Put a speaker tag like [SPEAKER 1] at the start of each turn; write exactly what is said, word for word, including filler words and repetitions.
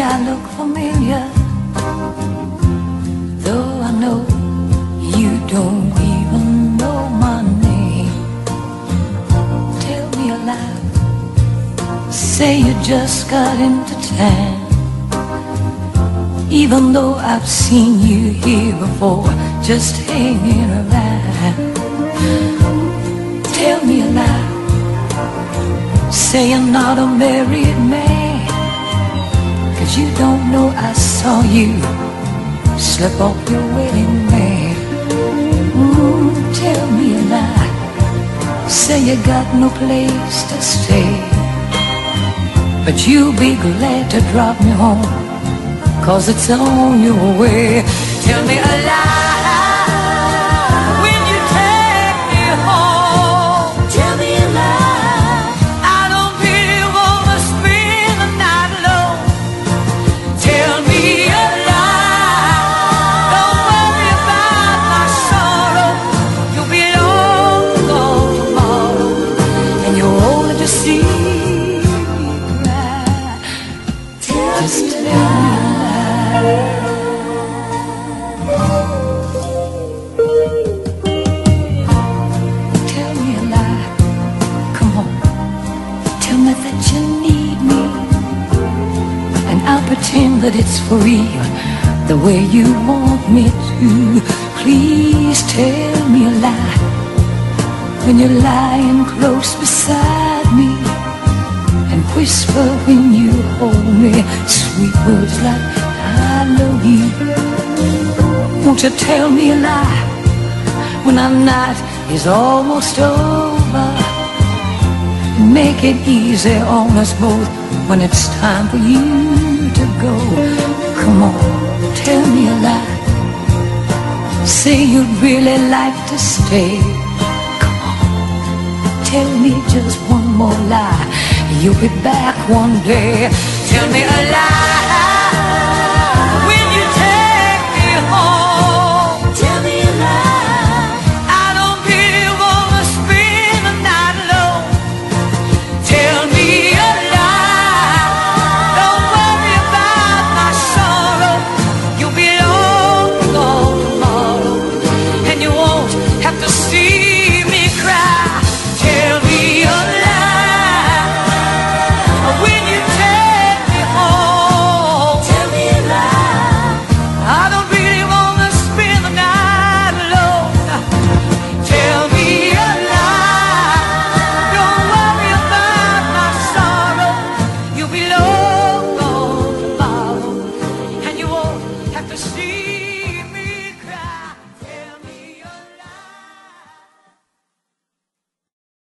[SPEAKER 1] I look familiar, though I know you don't even know my name. Tell me a lie, say you just got into town, even though I've seen you here before, just hanging around. Tell me a lie, say you're not a married man, 'cause you don't know I saw you slip off your wedding band. Mm, tell me a lie, say you got no place to stay, but you'll be glad to drop me home, 'cause it's on your way. Tell me a lie, when you take me home. Tell me a lie, I don't really wanna spend the night alone. Tell me a lie, don't worry about my sorrow. You'll be long gone tomorrow, and you're older to see me cry. Just tell me a lie. Tell me a lie, come on, tell me that you need me, and I'll pretend that it's for real, the way you want me to. Please tell me a lie, when you're lying close beside me, and whisper when you hold me sweet words like I love you. Won't you tell me a lie, when our night is almost over, and make it easy on us both when it's time for you to go. Come on, tell me a lie, say you'd really like to stay. Come on, tell me just one more lie, you'll be back one day. Tell me a lie, when you take me home. Tell me a lie, I don't really wanna spend the night alone. Tell me a lie, don't worry about my sorrow. You'll be long gone tomorrow, and you won't have to see me cry. Tell me a lie, when you take me home. Tell me a lie, I don't really wanna spend the night alone. Tell me a lie, don't worry about my sorrow. You'll be long gone tomorrow, and you won't have to see